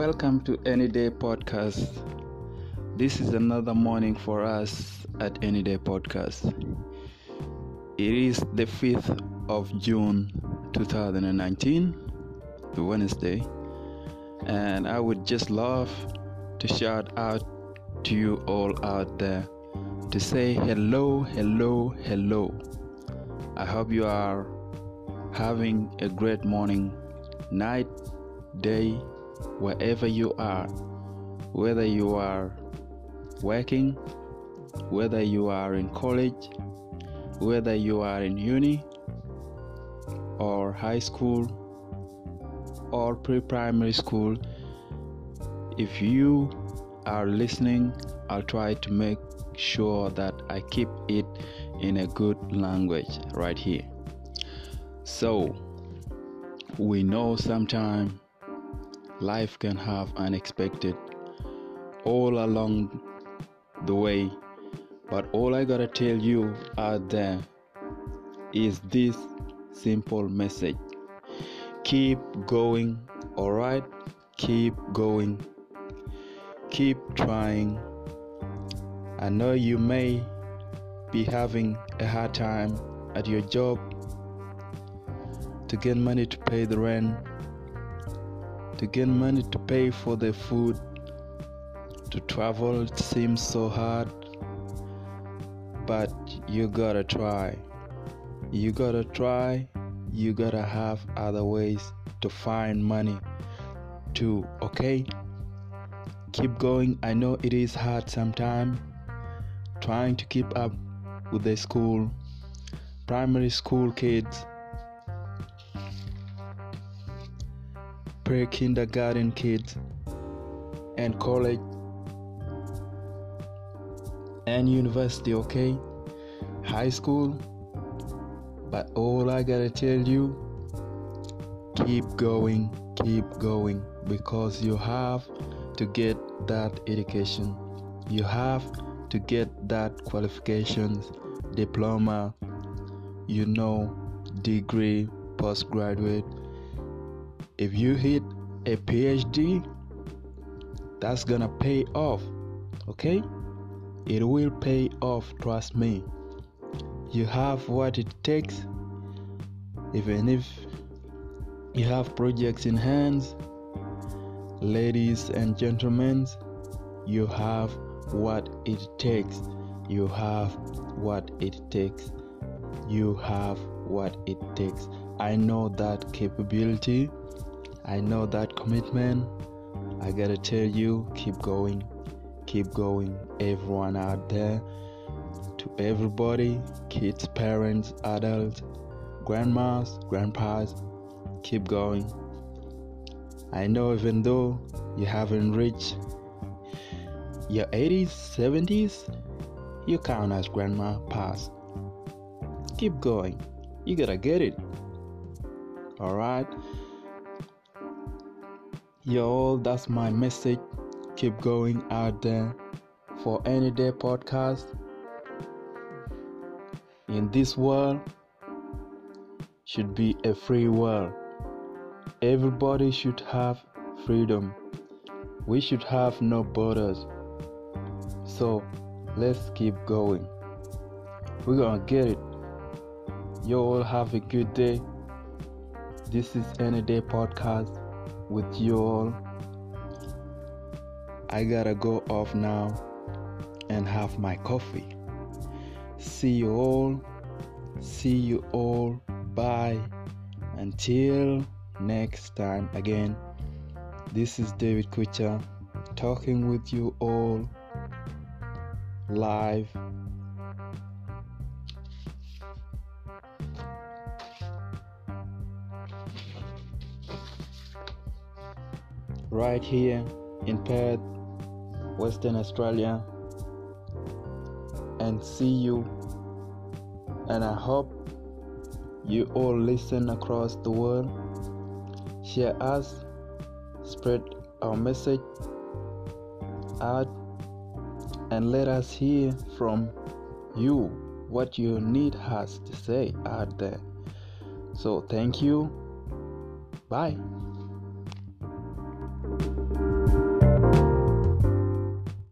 Welcome to Any Day Podcast. This is another morning for us at Any Day Podcast. It is the 5th of June 2019, the Wednesday, and I would just love to shout out to you all out there to say hello. I hope you are having a great morning, night, day, wherever you are, whether you are working, whether you are in college, whether you are in uni or high school or pre-primary school. If you are listening, I'll try to make sure that I keep it in a good language right here. So, we know sometimes life can have unexpected all along the way, but all I gotta tell you out there is this simple message: keep going, alright? Keep going, keep trying. I know you may be having a hard time at your job to get money to pay the rent, to get money to pay for the food, to travel. It seems so hard, but you gotta try. You gotta have other ways to find money too, okay? Keep going. I know it is hard sometimes trying to keep up with the school, primary school kids, pre-kindergarten kids, and college and university, okay? High school. But all I gotta tell you, keep going, because you have to get that education. You have to get that qualifications, diploma, degree, postgraduate. If you hit a PhD, that's gonna pay off, okay? It will pay off, trust me. You have what it takes. Even if you have projects in hands, ladies and gentlemen, you have what it takes. You have what it takes. You have what it takes. I know that capability. I know that commitment. I gotta tell you, keep going. Everyone out there, to everybody, kids, parents, adults, grandmas, grandpas, keep going. I know even though you haven't reached your 80s, 70s, you count as grandma past. Keep going. You gotta get it. Alright? Yo, that's my message. Keep going out there for Any Day Podcast. In this world should be a free world. Everybody should have freedom. We should have no borders. So let's keep going. We're gonna get it. You all have a good day. This is Any Day Podcast with you all. I gotta go off now and have my coffee. See you all. Bye. Until next time again. This is David Kucha talking with you all live. Right here in Perth, Western Australia. And see you. And I hope you all listen across the world. Share us, spread our message out, and let us hear from you what you need us to say out there. So thank you. Bye.